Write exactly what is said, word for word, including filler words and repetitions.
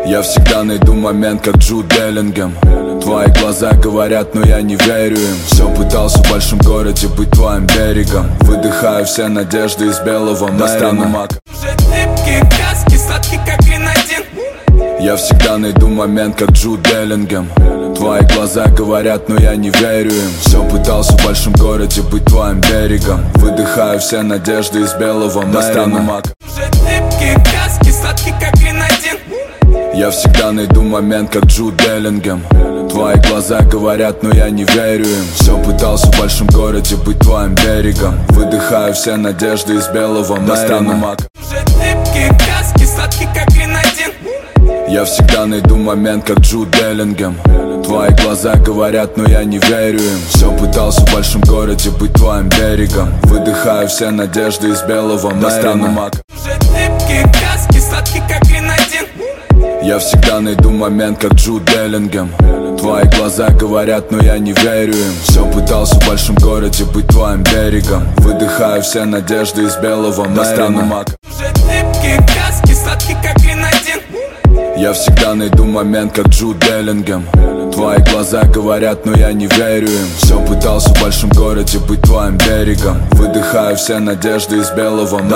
Я всегда найду момент, как Джуд Беллингем. Твои глаза говорят, но я не верю им. Все пытался в большом городе быть твоим берегом. Выдыхаю все надежды из белого Мэрина. Уже липкие краски, сладкий как гренадин. Я всегда найду момент, как Джуд Беллингем. Твои глаза говорят, но я не верю им. Все пытался в большом городе быть твоим берегом. Выдыхаю все надежды из белого Мэрина. Уже липкие краски, сладкий как гренадин. Я всегда найду момент, как Джуд Беллингем. Твои глаза говорят, но я не верю им. Все пытался в большом городе быть твоим берегом. Выдыхаю все надежды из белого Мэрина. Уже липкие краски, сладкий как гренадин. Я всегда найду момент, как Джуд Беллингем. Твои глаза говорят, но я не верю им. Все пытался в большом городе быть твоим берегом. Выдыхаю все надежды из белого Мэрина. Уже липкие краски, сладкий как гренадин. Я всегда найду момент, как Джуд Беллингем. Твои глаза говорят, но я не верю им. Все пытался в большом городе быть твоим берегом. Выдыхаю все надежды из белого Мэрина. Уже липкие краски, сладкий как гренадин. Я всегда найду момент, как Джуд Беллингем. Твои глаза говорят, но я не верю им. Все пытался в большом городе быть твоим берегом. Выдыхаю все надежды из белого Мэрина.